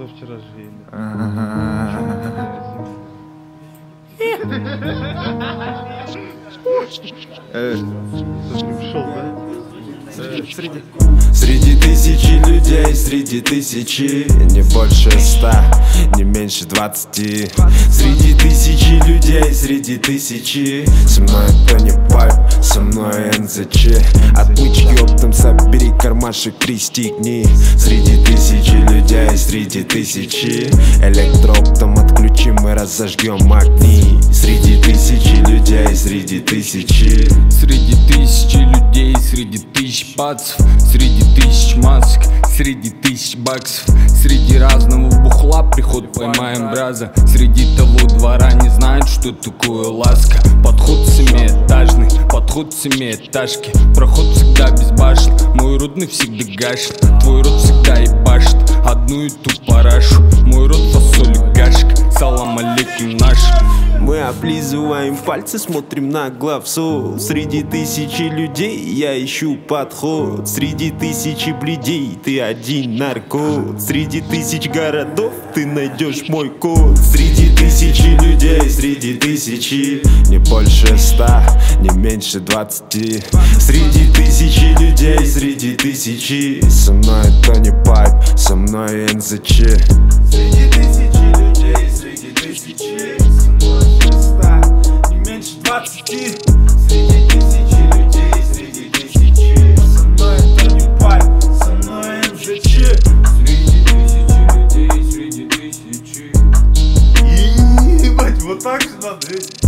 вчера жили. Среди тысячи людей, среди тысячи, не больше 100, не меньше 20. Среди тысячи людей, среди тысячи, со мной это не пайп, со мной НЗЧ. Отмычки оптом собери, кармашек пристегни. Среди тысячи людей, среди тысячи, электрооптом отключим и разожгем огни. Среди тысячи людей, среди тысячи, среди тысячи людей, среди тысяч бацев, среди тысяч масок, среди тысяч баксов, среди разного бухла приход поймаем браза. Среди того двора не знают, что такое ласка. Подход семиэтажный, подход семиэтажки, проход всегда без башен. Мой родный всегда гашит, твой род всегда ебашит одну и ту парашу. Мой род фасоль гашек, салам алейкум наш. Мы облизываем пальцы, смотрим на главсу. Среди тысячи людей я ищу подход. Среди тысячи бледей ты один наркот. Среди тысяч городов ты найдешь мой код. Среди тысячи людей, среди тысячи, не больше 100, не меньше 20. Среди тысячи людей, среди тысячи, со мной это не пайп, со мной НЗЧ. Среди тысячи людей, среди тысячи, со мной 100, не меньше 20. Среди тысячи людей, среди тысячи, со мной это не пайп, со мной НЗЧ. Среди тысячи людей, среди тысячи. Ебать, вот так же надо.